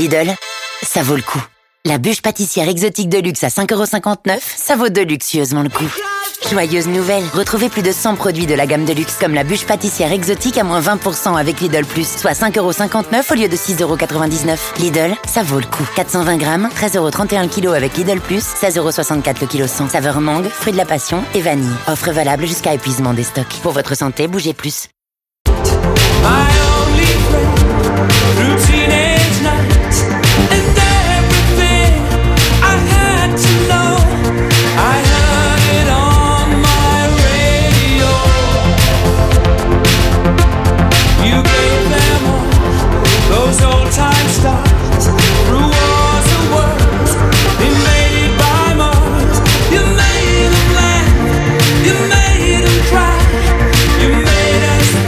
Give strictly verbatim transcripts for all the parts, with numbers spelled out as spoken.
Lidl, ça vaut le coup. La bûche pâtissière exotique de luxe à cinq euros cinquante-neuf, ça vaut délicieusement le coup. Joyeuse nouvelle, retrouvez plus de cent produits de la gamme de luxe comme la bûche pâtissière exotique à moins vingt pour cent avec Lidl Plus, soit cinq euros cinquante-neuf au lieu de six euros quatre-vingt-dix-neuf. Lidl, ça vaut le coup. quatre cent vingt grammes, treize euros trente et un le kilo avec Lidl Plus, seize euros soixante-quatre le kilo cent. Saveur mangue, fruit de la passion et vanille. Offre valable jusqu'à épuisement des stocks. Pour votre santé, bougez plus. My only friend, through teenage nights, and everything I had to know, I heard it on my radio. You gave them all those old time stars, through wars and worlds, invaded by Mars. You made them laugh, you made them cry, you made us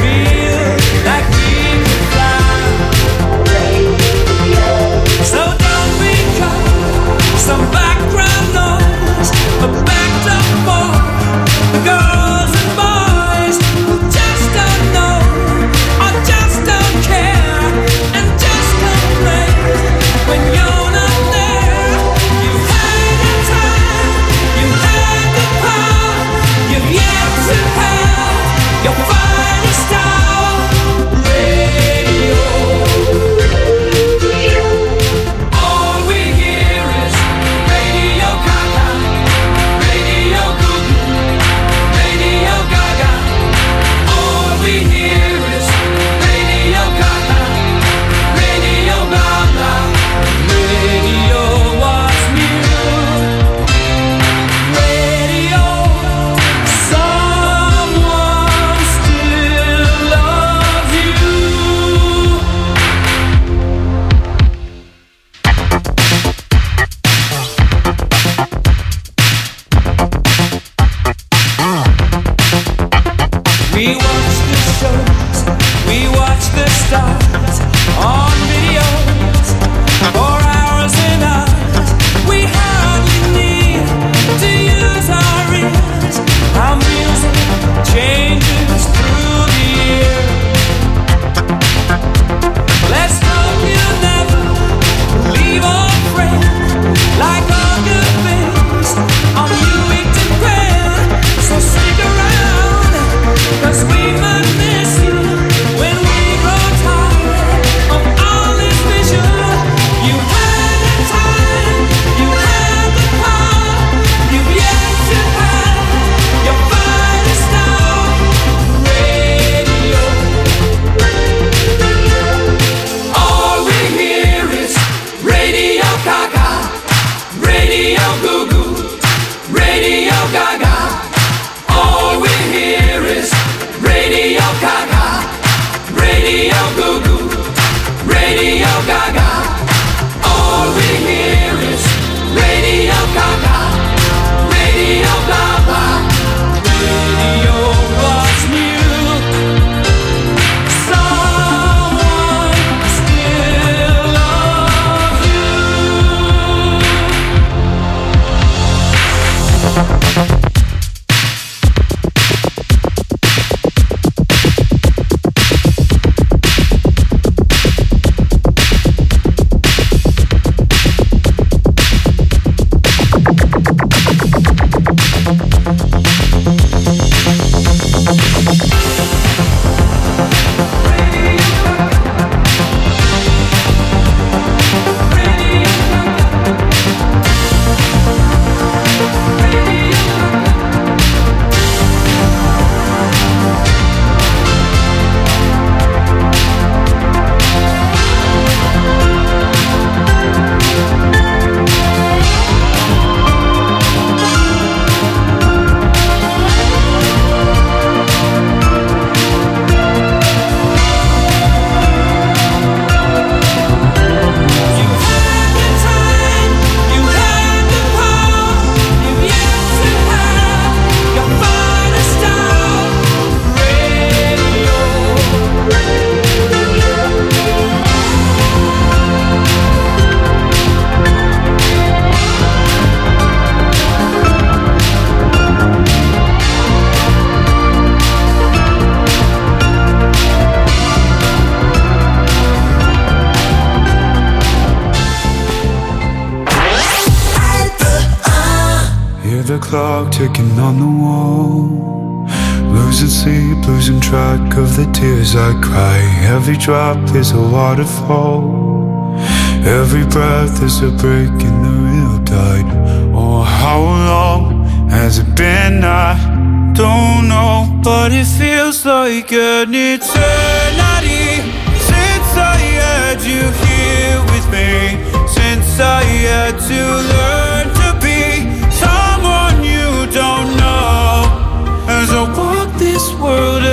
clock ticking on the wall. Losing sleep, losing track of the tears I cry. Every drop is a waterfall. Every breath is a break in the real tide. Oh, how long has it been? I don't know, but it feels like an eternity since I had you here with me. Since I had to learn to be someone you don't know. As I walk this world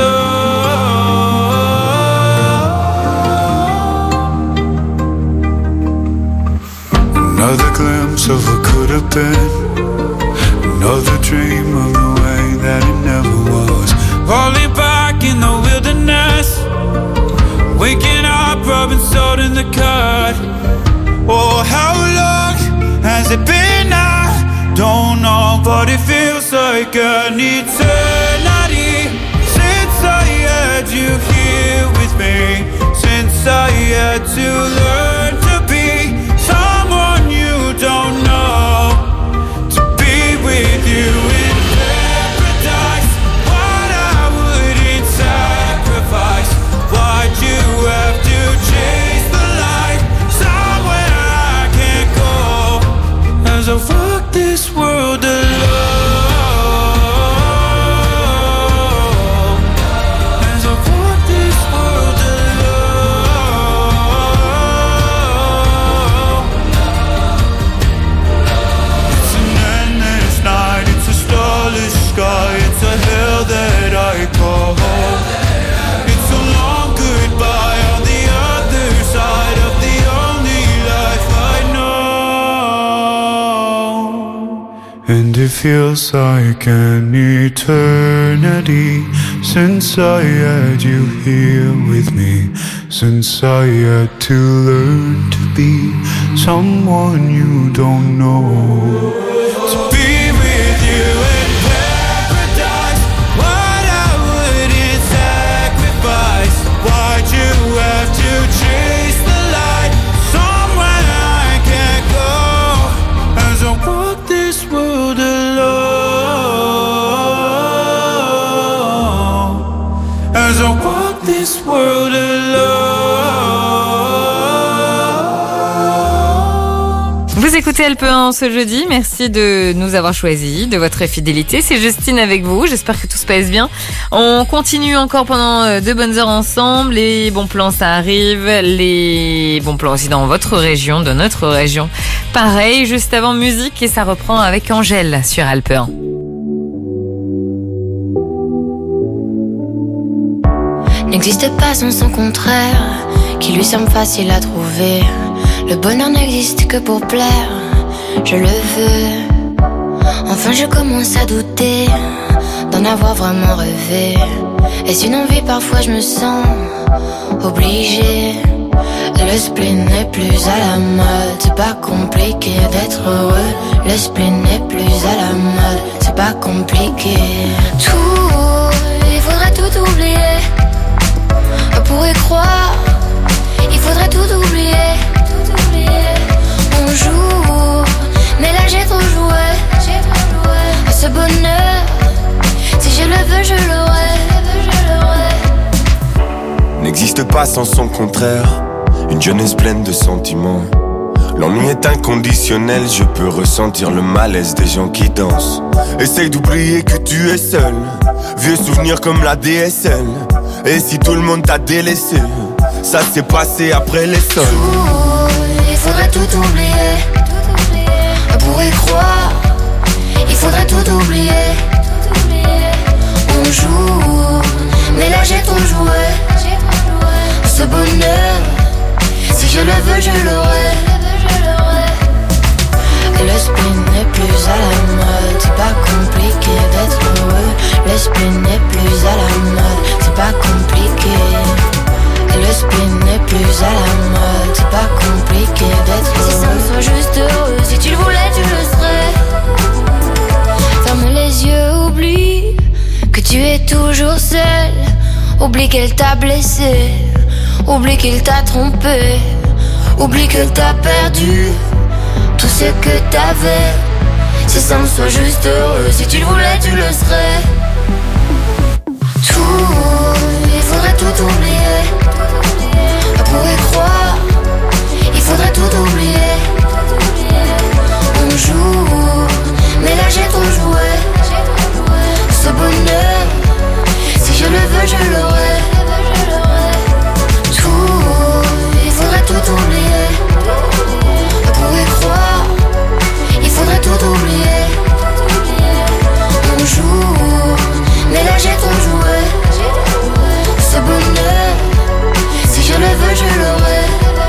alone. Another glimpse of what could have been. Another dream of the way that it never was. Falling back in the wilderness. Waking up, rubbing salt in the cut. Oh, how long has it been? I don't know, but it feels like an eternity since I had you here with me. Since I had to learn to be someone you don't know. To be with you in paradise, what I wouldn't sacrifice. Why'd you have to chase the light somewhere I can't go? As I walk this world alone. As I walk this world alone. It's an endless night, it's a starless sky, it's a hell that I call home. It's a long goodbye on the other side of the only life I know. And it feels like an eternity since I had you here with me. Since I had to learn to be someone you don't know. To be with you in paradise, what I wouldn't sacrifice. Why'd you have to chase the light somewhere I can't go? As I walk this world alone. As I walk this world alone. Vous écoutez L P un ce jeudi, merci de nous avoir choisis, de votre fidélité. C'est Justine avec vous, j'espère que tout se passe bien. On continue encore pendant deux bonnes heures ensemble. Les bons plans, ça arrive. Les bons plans aussi dans votre région, dans notre région. Pareil, juste avant musique, et ça reprend avec Angèle sur L P un. N'existe pas sans son contraire, qui lui semble facile à trouver. Le bonheur n'existe que pour plaire, je le veux. Enfin je commence à douter d'en avoir vraiment rêvé. Est-ce une envie? Parfois je me sens obligée. Le spleen n'est plus à la mode, c'est pas compliqué d'être heureux. Le spleen n'est plus à la mode, c'est pas compliqué. Tout, il faudrait tout oublier. On pourrait croire, il faudrait tout oublier. Tout oublier. On joue, mais là j'ai trop joué. J'ai trop joué. Ce bonheur, si je le veux, je l'aurai. N'existe pas sans son contraire. Une jeunesse pleine de sentiments. L'ennui est inconditionnel, je peux ressentir le malaise des gens qui dansent. Essaye d'oublier que tu es seul. Vieux souvenirs comme la D S L. Et si tout le monde t'a délaissé, ça s'est passé après les sols. Il faudrait tout oublier. On pourrait croire, il faudrait tout oublier. On joue, mais là j'ai trop joué. Ce bonheur, si je le veux, je l'aurai. Le spleen n'est plus à la mode, c'est pas compliqué d'être heureux. Le spleen n'est plus à la mode, c'est pas compliqué. Le spleen n'est plus à la mode, c'est pas compliqué d'être heureux. Si ça me soit juste heureux, si tu le voulais, tu le serais. Ferme les yeux, oublie que tu es toujours seul. Oublie qu'elle t'a blessé, oublie qu'il t'a trompé, oublie que t'as perdu tout ce que t'avais. C'est simple, sois juste heureux. Si tu le voulais, tu le serais. Tout, il faudrait tout oublier. On pourrait croire, il faudrait tout oublier. On joue, mais là j'ai ton jouet. Ce bonheur, si je le veux, je l'aurai. Tout, il faudrait tout oublier. On pourrait croire, il faudrait tout oublier. On joue, mais là j'ai ton jouet. Ce bonheur, si je le veux, je l'aurai.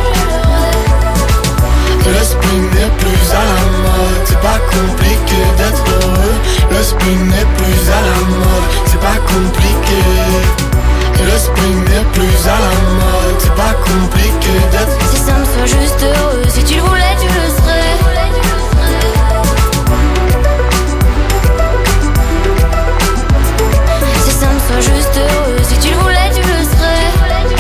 Le spin n'est plus à la mode, c'est pas compliqué d'être heureux. Le spin n'est plus à la mode, c'est pas compliqué. Le spin n'est plus à la mode, c'est pas compliqué d'être. C'est simple, sois juste heureux. Si tu le voulais, tu le serais. C'est simple, sois juste heureux. Si tu le voulais, tu le serais.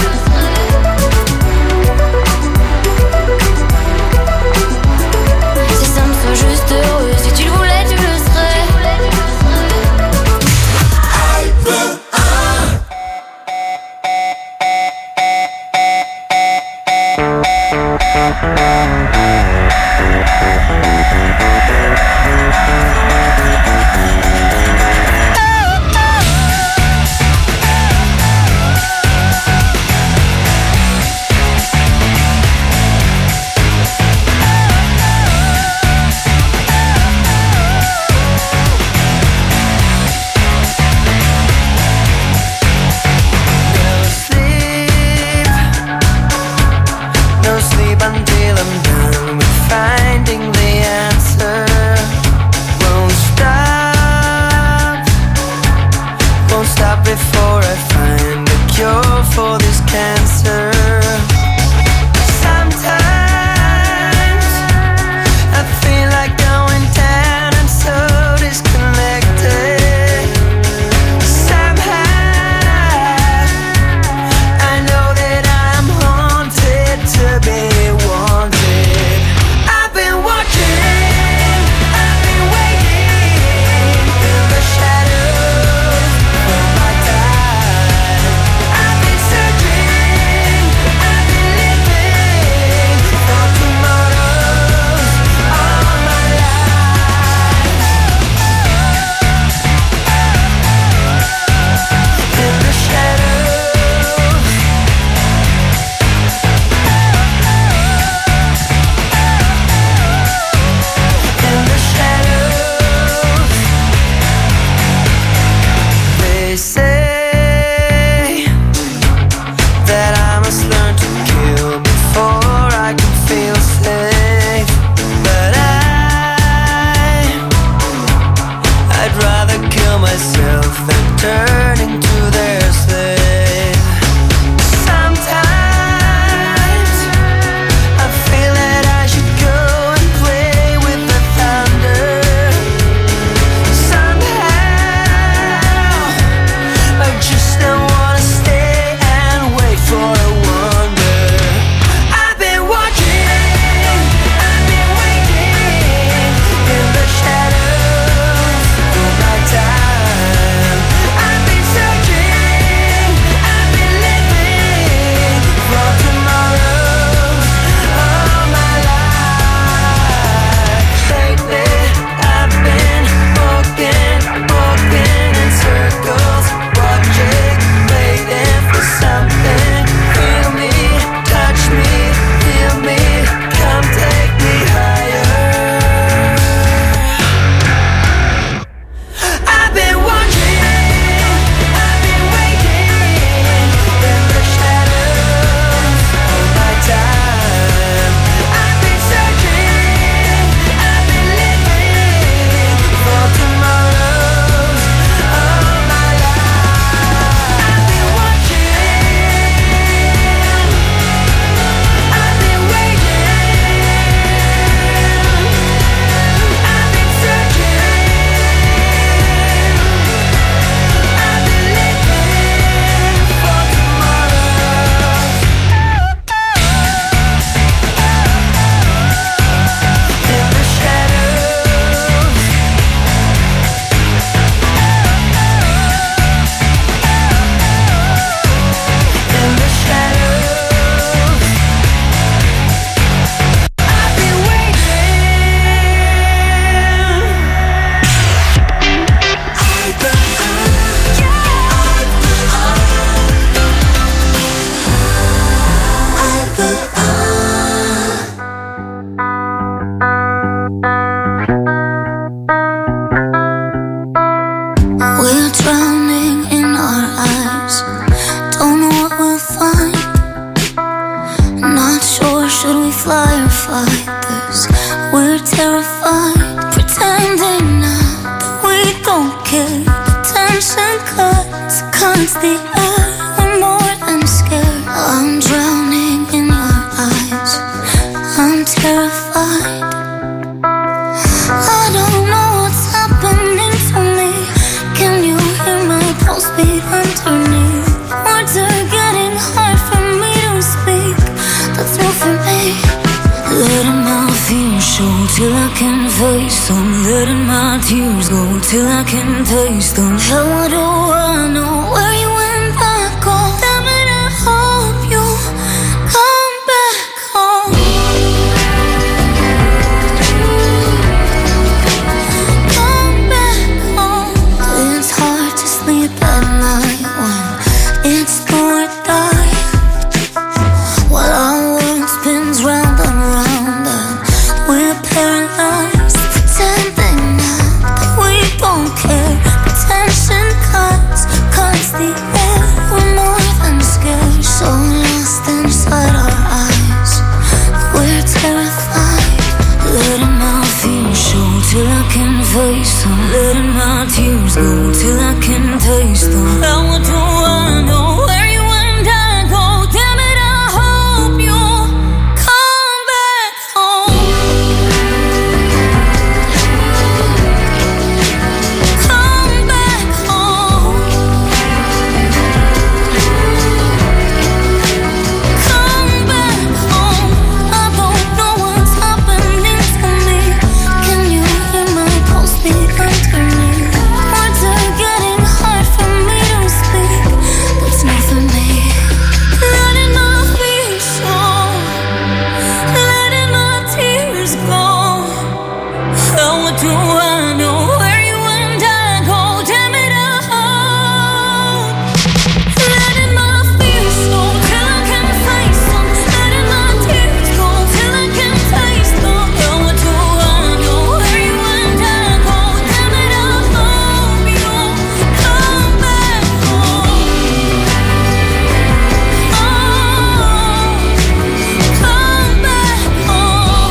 C'est simple, sois juste heureux. Si tu le voulais, tu le serais. Finding the answer won't stop. fight this. We're terrified, pretending now that we don't care. The tension cuts, cuts the air. We're more than scared. I'm drowning in your eyes. I'm terrified. I don't know what's happening to me. Can you hear my pulse beat underneath? Words are getting hard for me to speak. That's new for me. Letting my fears show till I can face them. Letting my tears go till I can taste them. How do I know where you went back home? Damn it, I hope you come back home. Come back home. It's hard to sleep at night when it's do or die. While our world spins round and round and we're paralyzed, pretending now that we don't care. The tension cuts, cuts the air. We're more than scared, so lost inside our eyes. We're terrified. Letting my fears show till I can face them. Letting my tears go till I can taste them. How do I know where you and I go? Damn it, I hope you come back home. Come back home. Come back home. I don't know what's happening to me. Can you hear my pulse beat underneath? Words are getting hard for me to speak. That's not for me. Letting my fears show, letting my tears go. How do I know where you and I go? Damn it, I hope. Letting my fears show till I can face them. Letting my tears go till I can taste them. How do I know where you and I go? Damn it, I hope you come back home. Oh, come back home.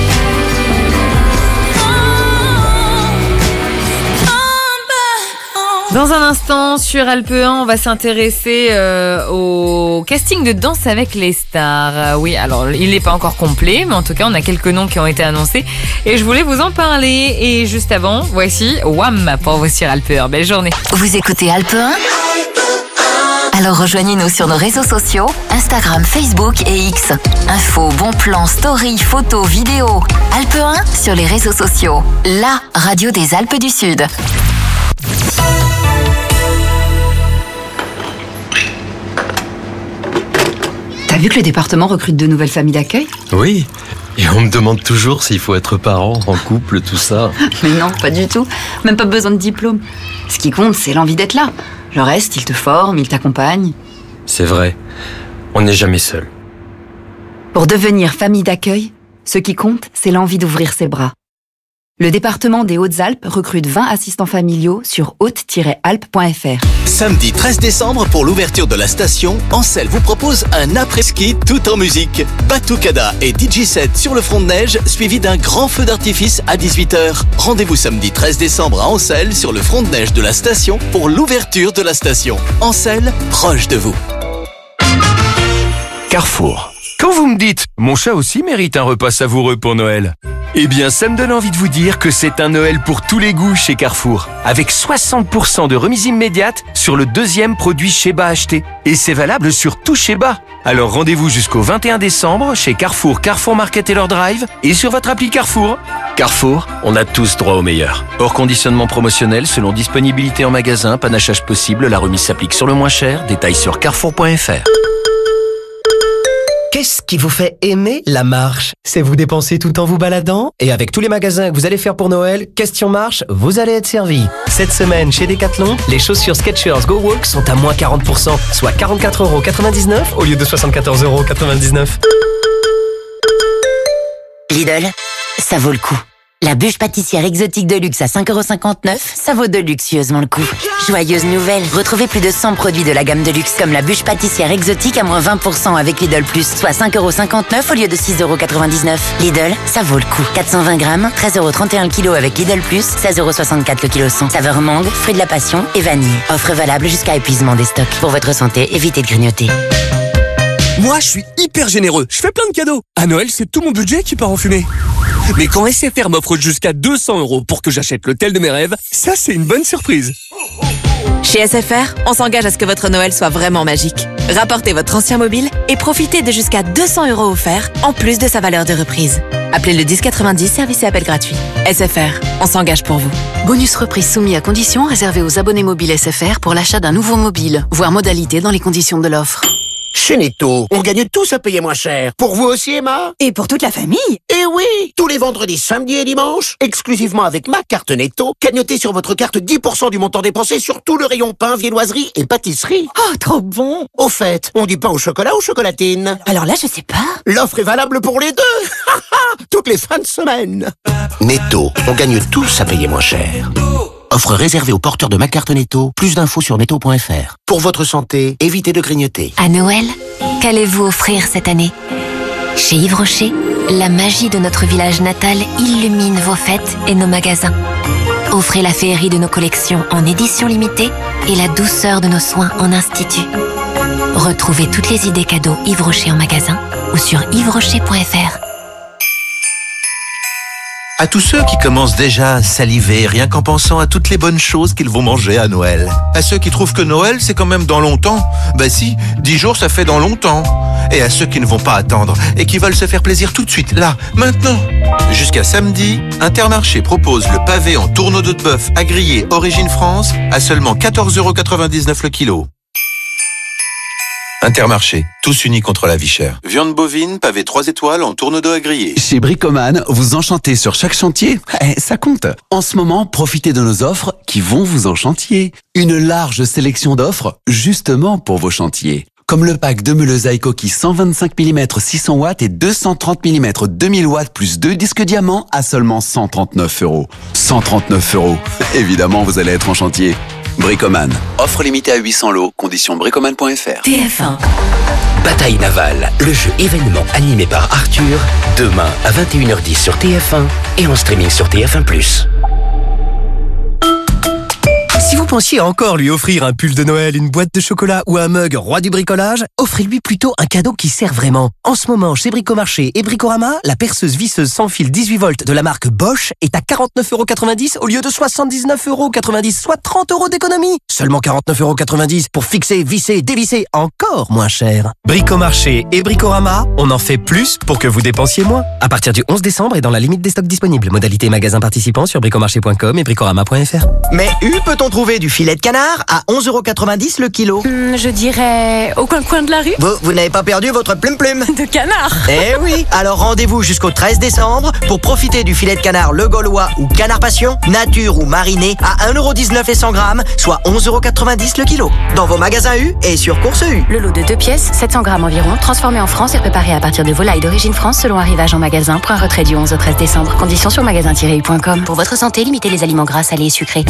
Dans un instant, sur Alpe un, on va s'intéresser euh, au casting de Danse avec les stars. Euh, oui, alors il n'est pas encore complet, mais en tout cas, on a quelques noms qui ont été annoncés. Et je voulais vous en parler. Et juste avant, voici Wham pour vous sur Alpe un. Belle journée. Vous écoutez Alpe un? Alors rejoignez-nous sur nos réseaux sociaux, Instagram, Facebook et X. Infos, bons plans, stories, photos, vidéos. Alpe un sur les réseaux sociaux. La radio des Alpes du Sud. T'as vu que le département recrute de nouvelles familles d'accueil? Oui, et on me demande toujours s'il faut être parent, en couple, tout ça. Mais non, pas du tout. Même pas besoin de diplôme. Ce qui compte, c'est l'envie d'être là. Le reste, ils te forment, ils t'accompagnent. C'est vrai, on n'est jamais seul. Pour devenir famille d'accueil, ce qui compte, c'est l'envie d'ouvrir ses bras. Le département des Hautes-Alpes recrute vingt assistants familiaux sur haute tiret alpes point f r. Samedi treize décembre, pour l'ouverture de la station, Ancel vous propose un après-ski tout en musique. Batucada et D J set sur le front de neige, suivi d'un grand feu d'artifice à dix-huit heures. Rendez-vous samedi treize décembre à Ancel, sur le front de neige de la station, pour l'ouverture de la station. Ancel, proche de vous. Carrefour. Quand vous me dites « Mon chat aussi mérite un repas savoureux pour Noël », eh bien, ça me donne envie de vous dire que c'est un Noël pour tous les goûts chez Carrefour, avec soixante pour cent de remise immédiate sur le deuxième produit Sheba acheté. Et c'est valable sur tout Sheba. Alors rendez-vous jusqu'au vingt et un décembre chez Carrefour, Carrefour Market et leur drive et sur votre appli Carrefour. Carrefour, on a tous droit au meilleur. Hors conditionnement promotionnel, selon disponibilité en magasin, panachage possible, la remise s'applique sur le moins cher. Détails sur carrefour point f r. Qu'est-ce qui vous fait aimer la marche? C'est vous dépenser tout en vous baladant? Et avec tous les magasins que vous allez faire pour Noël, question marche, vous allez être servi. Cette semaine, chez Decathlon, les chaussures Skechers Go Walk sont à moins quarante pour cent, soit quarante-quatre euros quatre-vingt-dix-neuf au lieu de soixante-quatorze euros quatre-vingt-dix-neuf. Lidl, ça vaut le coup. La La bûche pâtissière exotique de luxe à cinq euros cinquante-neuf, ça vaut de luxueusement le coup. Joyeuse nouvelle, retrouvez plus de cent produits de la gamme de luxe comme la bûche pâtissière exotique à moins vingt pour cent avec Lidl Plus, soit cinq euros cinquante-neuf au lieu de six euros quatre-vingt-dix-neuf. Lidl, ça vaut le coup. quatre cent vingt grammes, treize euros trente et un le kilo avec Lidl Plus, seize euros soixante-quatre le kilo cent. Saveur mangue, fruit de la passion et vanille. Offre valable jusqu'à épuisement des stocks. Pour votre santé, évitez de grignoter. Moi, je suis hyper généreux. Je fais plein de cadeaux. À Noël, c'est tout mon budget qui part en fumée. Mais quand S F R m'offre jusqu'à deux cents euros pour que j'achète l'hôtel de mes rêves, ça, c'est une bonne surprise. Chez S F R, on s'engage à ce que votre Noël soit vraiment magique. Rapportez votre ancien mobile et profitez de jusqu'à deux cents euros offerts, en plus de sa valeur de reprise. Appelez le dix quatre-vingt-dix, service et appel gratuit. S F R, on s'engage pour vous. Bonus reprise soumis à conditions réservé aux abonnés mobiles S F R pour l'achat d'un nouveau mobile. Voir modalité dans les conditions de l'offre. Chez Netto, on gagne tous à payer moins cher. Pour vous aussi, Emma? Et pour toute la famille? Eh oui! Tous les vendredis, samedis et dimanches, exclusivement avec ma carte Netto, cagnotez sur votre carte dix pour cent du montant dépensé sur tout le rayon pain, viennoiserie et pâtisserie. Oh, trop bon! Au fait, on dit pain au chocolat ou chocolatine? Alors là, je sais pas. L'offre est valable pour les deux! Toutes les fins de semaine. Netto, on gagne tous à payer moins cher. Offre réservée aux porteurs de ma carte Netto. Plus d'infos sur netto point f r. Pour votre santé, évitez de grignoter. À Noël, qu'allez-vous offrir cette année? Chez Yves Rocher, la magie de notre village natal illumine vos fêtes et nos magasins. Offrez la féerie de nos collections en édition limitée et la douceur de nos soins en institut. Retrouvez toutes les idées cadeaux Yves Rocher en magasin ou sur yves rocher point f r. À tous ceux qui commencent déjà à saliver rien qu'en pensant à toutes les bonnes choses qu'ils vont manger à Noël. À ceux qui trouvent que Noël c'est quand même dans longtemps. Bah si, dix jours ça fait dans longtemps. Et à ceux qui ne vont pas attendre et qui veulent se faire plaisir tout de suite, là, maintenant. Jusqu'à samedi, Intermarché propose le pavé en tourneau de bœuf à griller Origine France à seulement quatorze euros quatre-vingt-dix-neuf le kilo. Intermarché, tous unis contre la vie chère. Viande bovine, pavé trois étoiles en tourneau d'eau à griller. Chez Bricoman, vous enchantez sur chaque chantier. Eh, ça compte. En ce moment, profitez de nos offres qui vont vous enchantier. Une large sélection d'offres, justement pour vos chantiers. Comme le pack de meuleuse Aikoki cent vingt-cinq millimètres six cents watts et deux cent trente millimètres deux mille watts plus deux disques diamants à seulement cent trente-neuf euros. cent trente-neuf euros. Évidemment, vous allez être en chantier. Bricoman. Offre limitée à huit cents lots. Conditions bricoman point f r. T F un. Bataille navale, le jeu événement animé par Arthur, demain à vingt et une heures dix sur T F un et en streaming sur T F un plus. Si vous pensiez encore lui offrir un pull de Noël, une boîte de chocolat ou un mug roi du bricolage, offrez-lui plutôt un cadeau qui sert vraiment. En ce moment, chez Bricomarché et Bricorama, la perceuse visseuse sans fil dix-huit volts de la marque Bosch est à quarante-neuf euros quatre-vingt-dix au lieu de soixante-dix-neuf euros quatre-vingt-dix, soit trente euros d'économie. Seulement quarante-neuf euros quatre-vingt-dix pour fixer, visser, dévisser, encore moins cher. Bricomarché et Bricorama, on en fait plus pour que vous dépensiez moins. À partir du onze décembre et dans la limite des stocks disponibles. Modalité magasin participant sur bricomarché point com et bricorama point f r. Mais U, peut-on trouver du filet de canard à onze euros quatre-vingt-dix le kilo? Hmm, je dirais au coin-coin de la rue. Vous, vous n'avez pas perdu votre plume-plume de canard? Eh oui. Alors rendez-vous jusqu'au treize décembre pour profiter du filet de canard Le Gaulois ou Canard Passion, nature ou mariné à un euro dix-neuf et cent grammes, soit onze euros quatre-vingt-dix le kilo. Dans vos magasins U et sur Course U. Le lot de deux pièces, sept cents grammes environ, transformé en France et préparé à partir de volailles d'origine France selon arrivage en magasin. Point retrait du onze au treize décembre. Conditions sur magasin tiret u point com. Pour votre santé, limitez les aliments gras, salés et sucrés.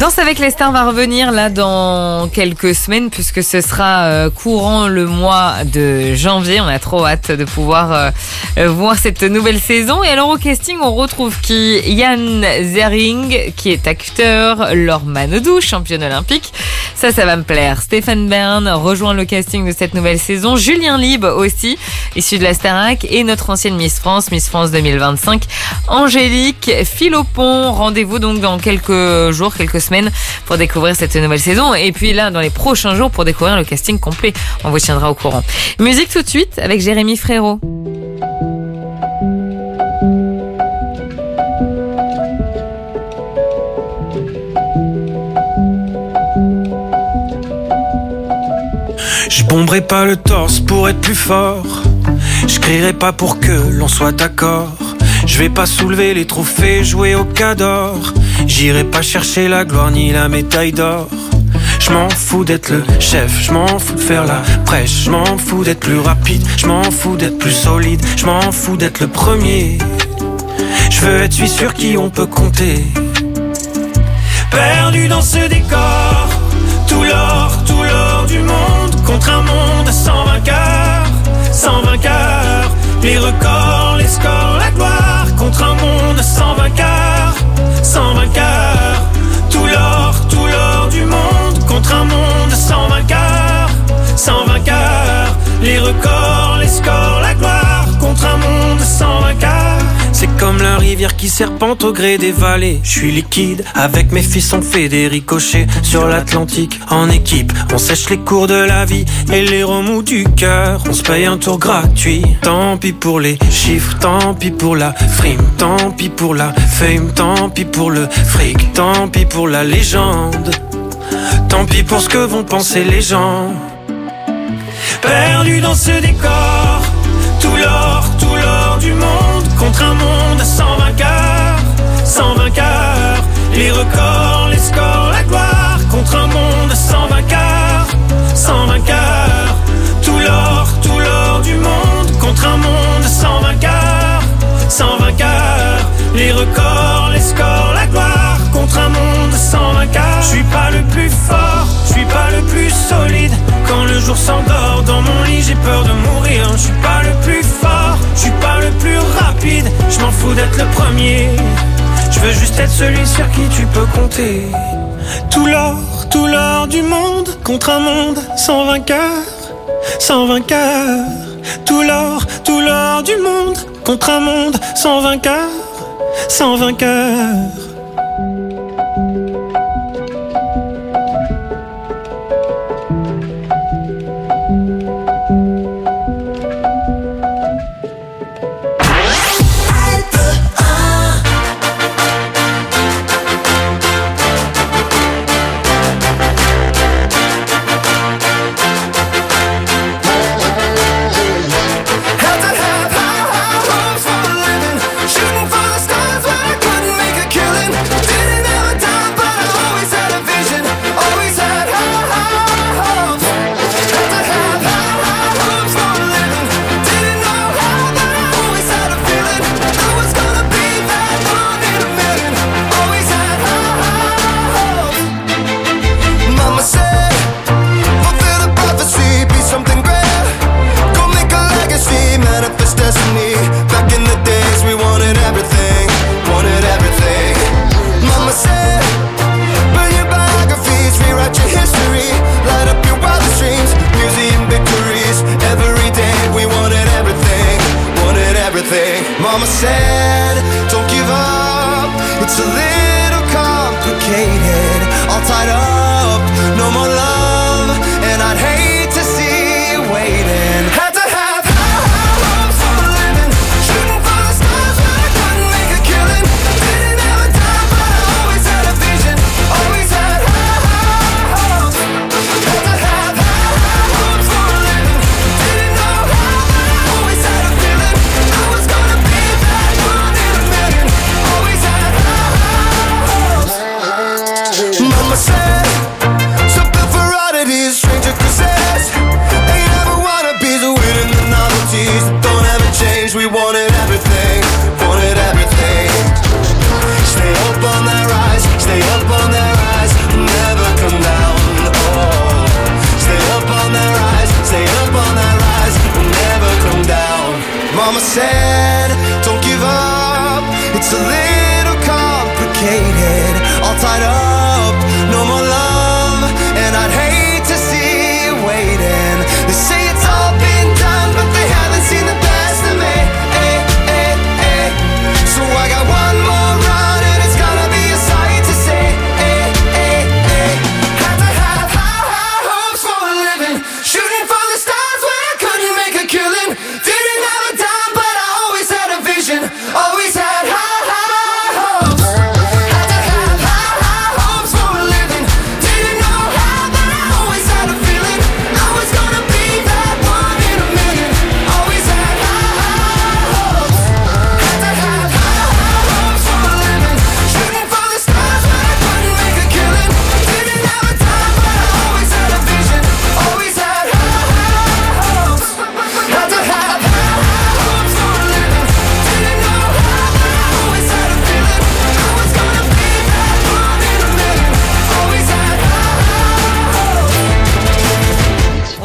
Danse avec les stars va revenir là dans quelques semaines puisque ce sera euh, courant le mois de janvier. On a trop hâte de pouvoir euh, euh, voir cette nouvelle saison. Et alors au casting, on retrouve qui? Yann Zering, qui est acteur, Laure Manodou, championne olympique. Ça, ça va me plaire. Stéphane Bern rejoint le casting de cette nouvelle saison. Julien Lieb aussi, issu de la Starac, et notre ancienne Miss France, Miss France deux mille vingt-cinq, Angélique Philopon. Rendez-vous donc dans quelques jours, quelques semaines pour découvrir cette nouvelle saison. Et puis là, dans les prochains jours, pour découvrir le casting complet. On vous tiendra au courant. Musique tout de suite avec Jérémy Frérot. Je bomberai pas le torse pour être plus fort. Je crierai pas pour que l'on soit d'accord. Je vais pas soulever les trophées, jouer au cador. J'irai pas chercher la gloire ni la médaille d'or. Je m'en fous d'être le chef, je m'en fous de faire la prêche. Je m'en fous d'être plus rapide, je m'en fous d'être plus solide. Je m'en fous d'être le premier. Je veux être celui sur qui on peut compter. Perdu dans ce décor, tout l'or, tout l'or du monde, contre un monde sans vainqueur, sans vainqueur. Les records, les scores, la gloire, contre un monde sans vainqueur, sans vainqueur. Tout l'or, tout l'or du monde, contre un monde sans vainqueur, sans vainqueur. Les records, les scores, la gloire, contre un monde sans vainqueur. C'est comme la rivière qui serpente au gré des vallées. Je suis liquide, avec mes fils on fait des ricochets. Sur l'Atlantique, en équipe, on sèche les cours de la vie et les remous du cœur. On se paye un tour gratuit. Tant pis pour les chiffres, tant pis pour la frime, tant pis pour la fame, tant pis pour le fric, tant pis pour la légende, tant pis pour ce que vont penser les gens. Perdu dans ce décor, tout l'or, tout l'or du monde, contre un monde sans vainqueur, sans vainqueur. Les records, les scores, la gloire, contre un monde sans vainqueur, sans vainqueur. Tout l'or, tout l'or du monde, contre un monde sans vainqueur, sans vainqueur. Les records, les scores, la gloire, contre un monde sans vainqueur. Je suis pas le plus fort, je suis pas le plus solide. Quand le jour s'endort dans mon lit, j'ai peur de mourir. Je suis pas le plus fort, je suis pas le plus rapide. Je m'en fous d'être le premier, je veux juste être celui sur qui tu peux compter. Tout l'or, tout l'or du monde, contre un monde sans vainqueur, sans vainqueur. Tout l'or, tout l'or du monde, contre un monde sans vainqueur, sans vainqueur. Shooting for the stars, but I couldn't make a killing.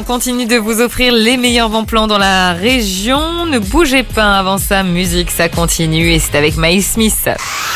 continue de vous offrir les meilleurs bons plans dans la région. Ne bougez pas avant ça, musique, ça continue et c'est avec Miles Smith.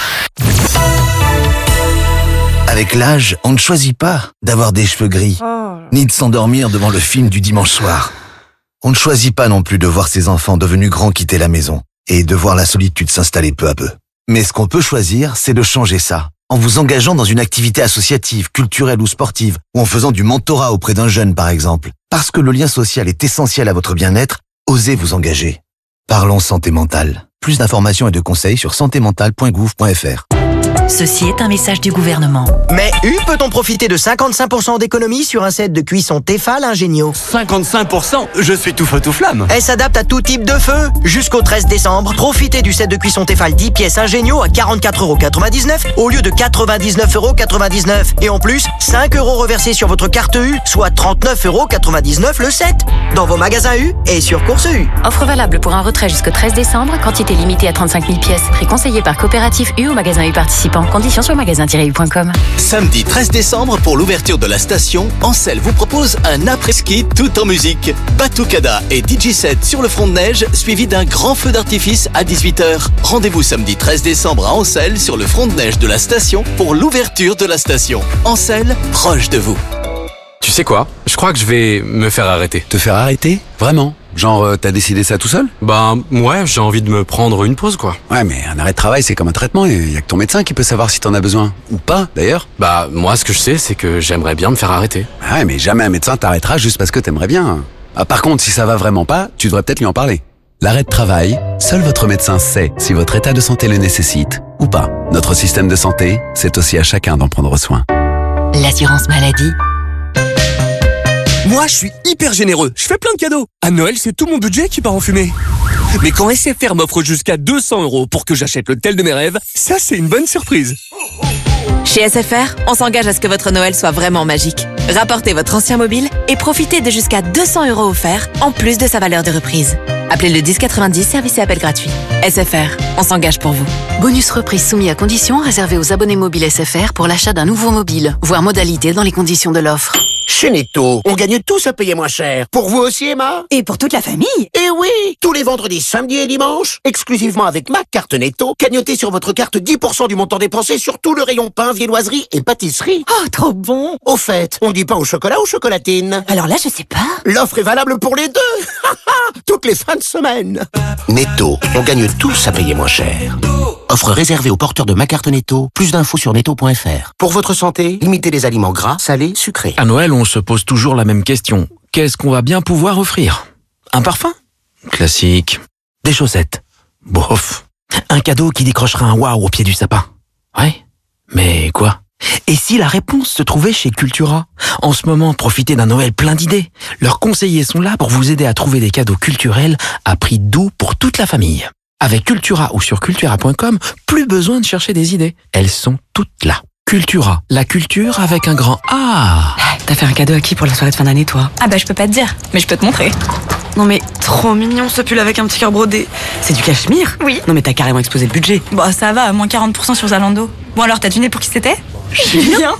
Avec l'âge, on ne choisit pas d'avoir des cheveux gris, oh. ni de s'endormir devant le film du dimanche soir. On ne choisit pas non plus de voir ses enfants devenus grands quitter la maison et de voir la solitude s'installer peu à peu. Mais ce qu'on peut choisir, c'est de changer ça, en vous engageant dans une activité associative, culturelle ou sportive, ou en faisant du mentorat auprès d'un jeune par exemple. Parce que le lien social est essentiel à votre bien-être, osez vous engager. Parlons santé mentale. Plus d'informations et de conseils sur santé mentale point gouv point f r. Ceci est un message du gouvernement. Mais U peut-on profiter de cinquante-cinq pour cent d'économie sur un set de cuisson Tefal Ingenio? cinquante-cinq pour cent? Je suis tout feu tout flamme. Elle s'adapte à tout type de feu. Jusqu'au treize décembre, profitez du set de cuisson Tefal dix pièces Ingenio à quarante-quatre euros quatre-vingt-dix-neuf au lieu de quatre-vingt-dix-neuf euros quatre-vingt-dix-neuf. Et en plus, cinq euros reversés sur votre carte U, soit trente-neuf euros quatre-vingt-dix-neuf le set. Dans vos magasins U et sur Course U. Offre valable pour un retrait jusqu'au treize décembre, quantité limitée à trente-cinq mille pièces. Prix conseillé par coopérative U au magasin U participant. Conditions sur magasin tiret u point com. Samedi treize décembre, pour l'ouverture de la station, Ancel vous propose un après-ski tout en musique. Batucada et D J set sur le front de neige, suivi d'un grand feu d'artifice à dix-huit heures. Rendez-vous samedi treize décembre à Ancel, sur le front de neige de la station, pour l'ouverture de la station. Ancel, proche de vous. Tu sais quoi? Je crois que je vais me faire arrêter. Te faire arrêter? Vraiment? Genre, euh, t'as décidé ça tout seul? Bah, ouais, j'ai envie de me prendre une pause, quoi. Ouais, mais un arrêt de travail, c'est comme un traitement. Il y a que ton médecin qui peut savoir si t'en as besoin. Ou pas, d'ailleurs. Bah, moi, ce que je sais, c'est que j'aimerais bien me faire arrêter. Ouais, mais jamais un médecin t'arrêtera juste parce que t'aimerais bien. Ah, par contre, si ça va vraiment pas, tu devrais peut-être lui en parler. L'arrêt de travail, seul votre médecin sait si votre état de santé le nécessite ou pas. Notre système de santé, c'est aussi à chacun d'en prendre soin. L'assurance maladie. Moi, je suis hyper généreux. Je fais plein de cadeaux. À Noël, c'est tout mon budget qui part en fumée. Mais quand S F R m'offre jusqu'à deux cents euros pour que j'achète le tel de mes rêves, ça, c'est une bonne surprise. Chez S F R, on s'engage à ce que votre Noël soit vraiment magique. Rapportez votre ancien mobile et profitez de jusqu'à deux cents euros offerts, en plus de sa valeur de reprise. Appelez le dix quatre-vingt-dix, service et appel gratuit. S F R, on s'engage pour vous. Bonus reprise soumis à conditions réservé aux abonnés mobiles S F R pour l'achat d'un nouveau mobile. Voir modalité dans les conditions de l'offre. Chez Netto, on gagne tous à payer moins cher. Pour vous aussi, Emma? Et pour toute la famille? Eh oui! Tous les vendredis, samedis et dimanches, exclusivement avec ma carte Netto, gagnotez sur votre carte dix pour cent du montant dépensé sur tout le rayon pain, viennoiserie et pâtisserie. Oh, trop bon! Au fait, on dit pain au chocolat ou chocolatine? Alors là, je sais pas. L'offre est valable pour les deux! Toutes les fins de semaine. Netto, on gagne tous à payer moins cher. Offre réservée aux porteurs de ma carte Netto. Plus d'infos sur netto point f r. Pour votre santé, limitez les aliments gras, salés, sucrés. À Noël, on se pose toujours la même question. Qu'est-ce qu'on va bien pouvoir offrir? Un parfum? Classique. Des chaussettes? Bof. Un cadeau qui décrochera un waouh au pied du sapin? Ouais. Mais quoi? Et si la réponse se trouvait chez Cultura? En ce moment, profitez d'un Noël plein d'idées. Leurs conseillers sont là pour vous aider à trouver des cadeaux culturels à prix doux pour toute la famille. Avec Cultura ou sur cultura point com, plus besoin de chercher des idées. Elles sont toutes là. Cultura, la culture avec un grand A. T'as fait un cadeau à qui pour la soirée de fin d'année, toi? Ah bah je peux pas te dire, mais je peux te montrer. Non mais trop mignon ce pull avec un petit cœur brodé. C'est du cachemire? Oui. Non mais t'as carrément explosé le budget. Bon ça va, moins quarante pour cent sur Zalando. Bon alors t'as deviné pour qui c'était? Julien.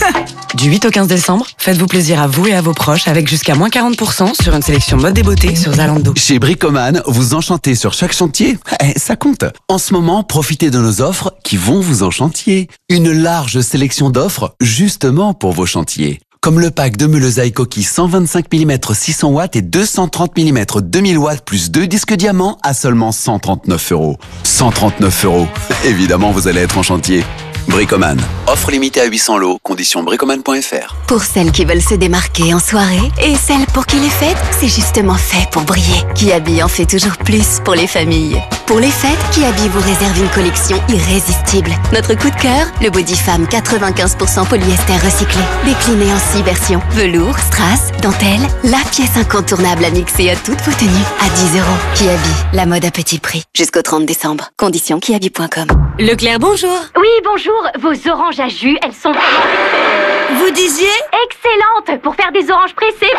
Du huit au quinze décembre, faites-vous plaisir à vous et à vos proches avec jusqu'à moins quarante pour cent sur une sélection mode et beauté sur Zalando. Chez Bricoman, vous enchantez sur chaque chantier. Eh, ça compte. En ce moment, profitez de nos offres qui vont vous enchantier. Une large sélection d'offres justement pour vos chantiers. Comme le pack de meules coquilles cent vingt-cinq millimètres six cents watts et deux cent trente millimètres deux mille watts plus deux disques diamants à seulement cent trente-neuf euros. cent trente-neuf euros. Évidemment, vous allez être en chantier. Bricoman. Offre limitée à huit cents lots. Conditions bricoman point f r. Pour celles qui veulent se démarquer en soirée et celles pour qui les fêtes, c'est justement fait pour briller. Kiabi en fait toujours plus pour les familles. Pour les fêtes, Kiabi vous réserve une collection irrésistible. Notre coup de cœur, le body femme quatre-vingt-quinze pour cent polyester recyclé. Décliné en six versions. Velours, strass, dentelle, la pièce incontournable à mixer à toutes vos tenues. À dix euros. Kiabi, la mode à petit prix. Jusqu'au trente décembre. Conditions kiabi point com. Leclerc, bonjour. Oui, bonjour. Vos oranges à jus, elles sont vraiment... Vous disiez? Excellentes pour faire des oranges pressées.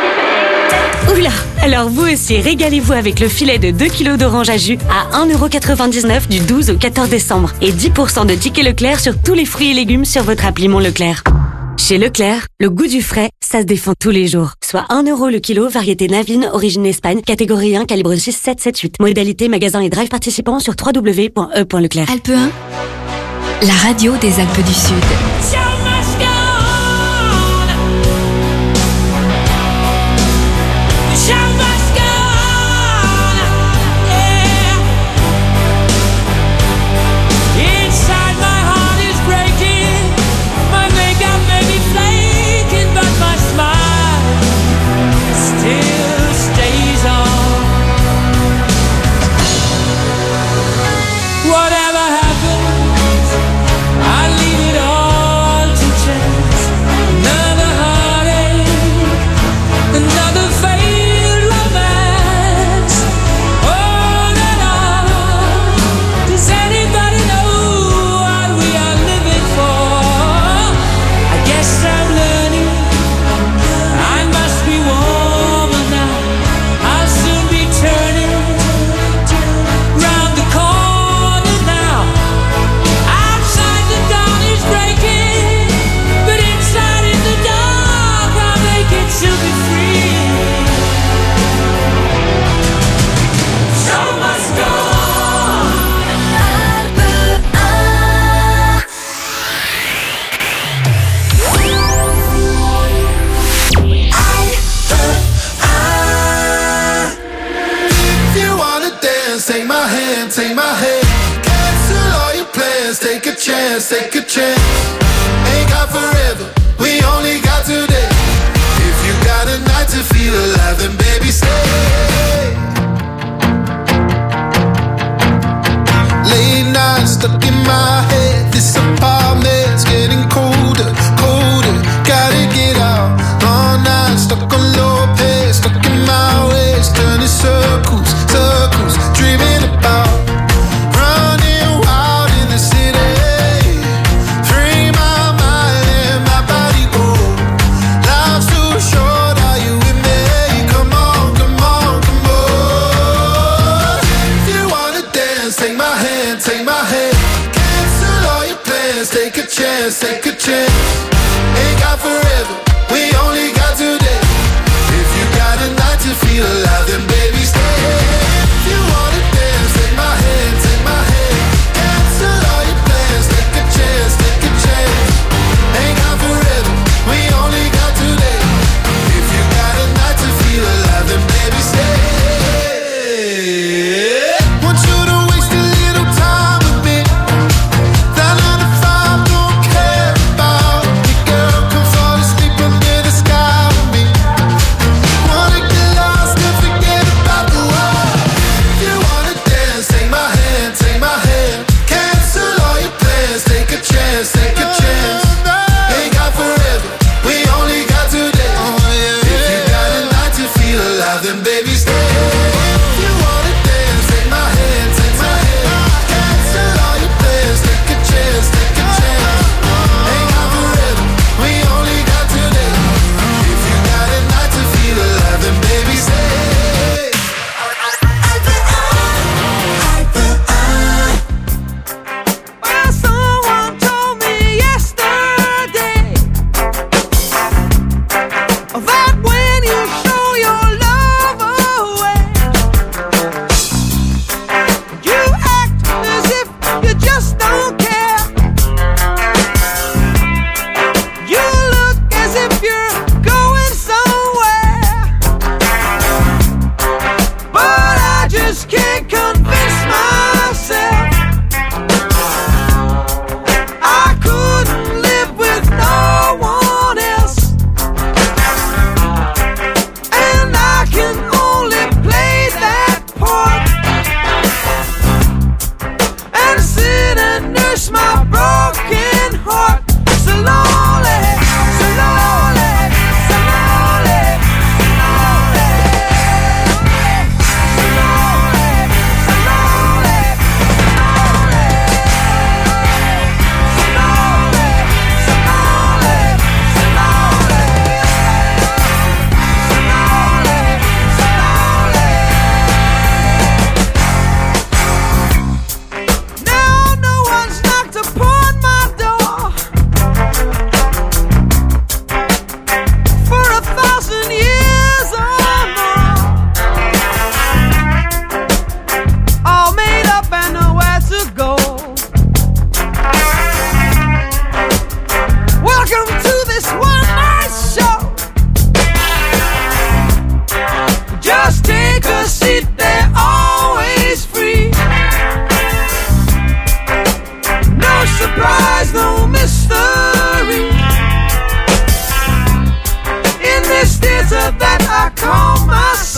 Oula. Alors vous aussi, régalez-vous avec le filet de deux kilos d'oranges à jus à un euro quatre-vingt-dix-neuf du douze au quatorze décembre. Et dix pour cent de tickets Leclerc sur tous les fruits et légumes sur votre appli Mon Leclerc. Chez Leclerc, le goût du frais, ça se défend tous les jours. Soit un euro le kilo, variété Navine, origine Espagne, catégorie un, calibre six sept sept huit. Modalité magasin et drive participants sur w w w point e point leclerc. Alpe un, la radio des Alpes du Sud. Take my hand, take my hand. Cancel all your plans, take a chance, take a chance. Ain't got forever, we only got today. If you got a night to feel alive, then baby stay. Late nights stuck in my head. This apartment's getting colder, colder. Gotta get out. All night stuck on low pace, stuck in my ways, turning circles, circles. Dreaming about running wild in the city. Free my mind and my body go. Life's too short, are you with me? Come on, come on, come on. If you wanna dance, take my hand, take my hand. Cancel all your plans, take a chance, take a chance. Ain't got forever, we only got today. If you got a night to feel alive, then baby stay. If you wanna dance, take my hand, take my hand. Cancel all your plans, take a chance, take a chance. Ain't got forever, we only got today. If you got a night to feel alive, then baby stay. Want you to waste a little time with me. That nine to five don't care. that I call myself.